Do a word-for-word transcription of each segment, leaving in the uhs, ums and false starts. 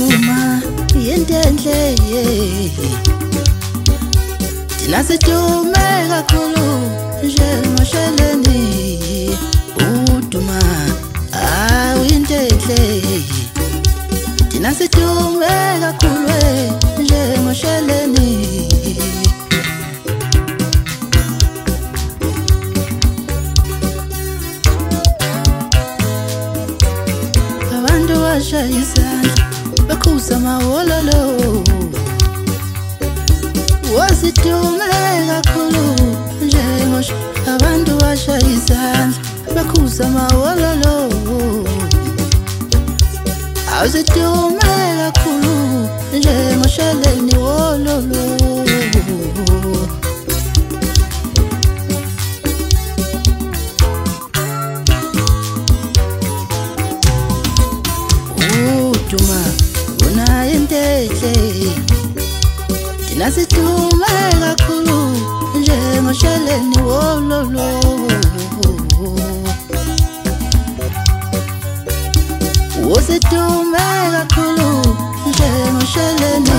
uduma yendenhle thina sidume kakhulu njengoSheleni uduma awindenhle thina sidume kakhulu njengoSheleni Isandla bakhuza amawololo wasidume kakhulu njengosho abantu bashaya isandla bakhuza amawololo awusidume kakhulu njengoSheleni wololo uduma bona yendenhle thina sidume kakhulu njengoSheleni wololo wosidume kakhulu njengoSheleni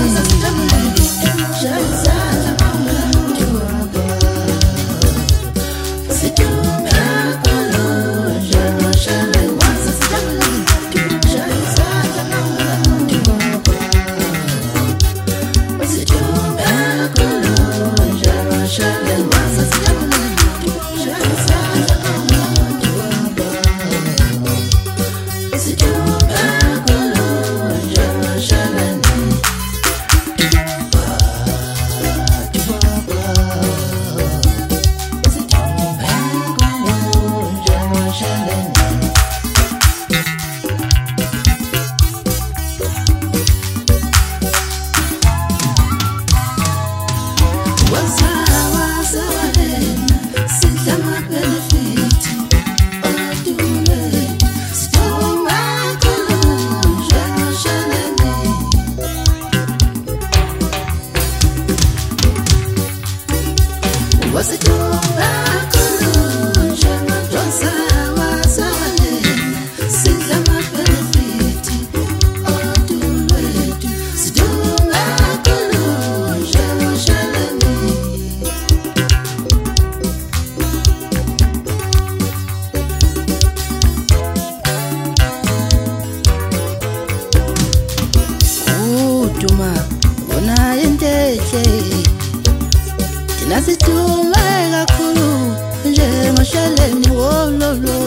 uduma bona yendenhle thina sidume kakhulu njengoSheleni wololo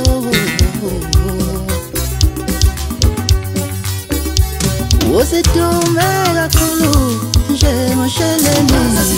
wosidume kakhulu njengoSheleni